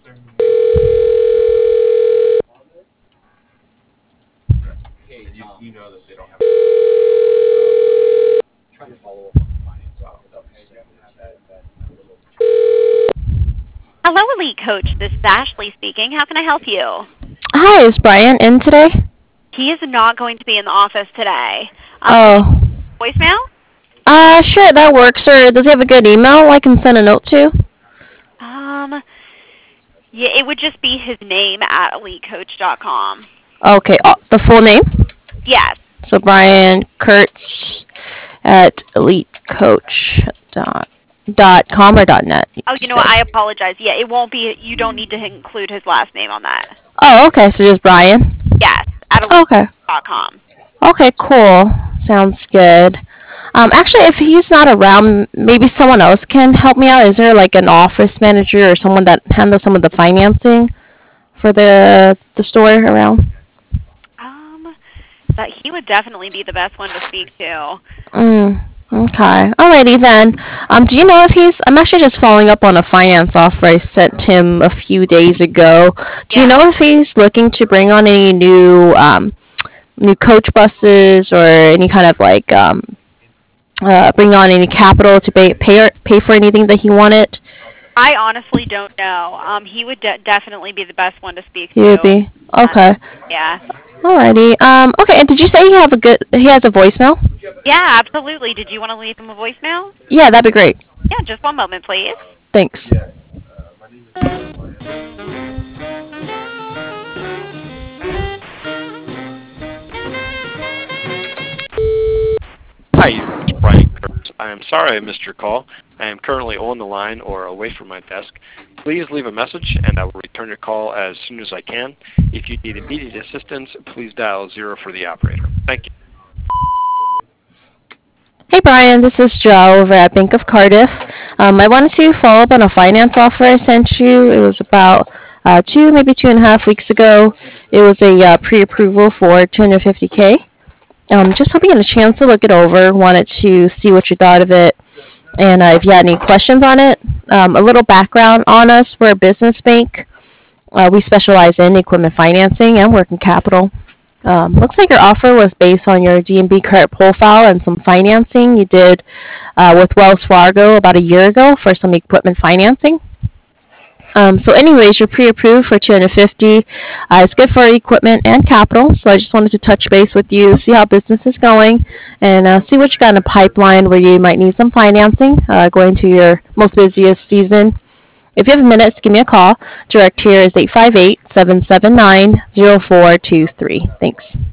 Hello, Elite Coach. This is Ashley speaking. How can I help you? Hi, is Brian in today? He is not going to be in the office today. Oh. Voicemail? Sure, that works. Or does he have a good email I can send a note to? Yeah, it would just be his name at elitecoach.com. Okay, the full name? Yes. So Brian Kurtz at elitecoach.com or .net? Oh, you know what? I apologize. Yeah, it won't be. You don't need to include his last name on that. Oh, okay. So just Brian? Yes, at Okay. elitecoach.com. Okay, cool. Sounds good. Actually, if he's not around, maybe someone else can help me out. Is there like an office manager or someone that handles some of the financing for the store around? But he would definitely be the best one to speak to. Okay. Alrighty then. Do you know if I'm actually just following up on a finance offer I sent him a few days ago. Do you know if he's looking to bring on any new coach buses or any kind of like bring on any capital to pay for anything that he wanted? I honestly don't know. He would definitely be the best one to speak to. He would be? Okay. Yeah. Alrighty. Okay, and did you say he has a voicemail? Yeah, absolutely. Did you want to leave him a voicemail? Yeah, that'd be great. Yeah, just one moment, please. Thanks. Hi, it's Brian Kurtz. I am sorry I missed your call. I am currently on the line or away from my desk. Please leave a message and I will return your call as soon as I can. If you need immediate assistance, please dial 0 for the operator. Thank you. Hey Brian, this is Joe over at Bank of Cardiff. I wanted to follow up on a finance offer I sent you. It was about 2, maybe 2.5 weeks ago. It was a pre-approval for $250K. Just hoping you had a chance to look it over. Wanted to see what you thought of it, and if you had any questions on it. A little background on us: we're a business bank. We specialize in equipment financing and working capital. Looks like your offer was based on your DNB credit profile and some financing you did with Wells Fargo about a year ago for some equipment financing. So anyways, you're pre-approved for $250. It's good for equipment and capital, so I just wanted to touch base with you, see how business is going, and see what you got in the pipeline where you might need some financing going to your most busiest season. If you have a minute, give me a call. Direct here is 858-779-0423. Thanks.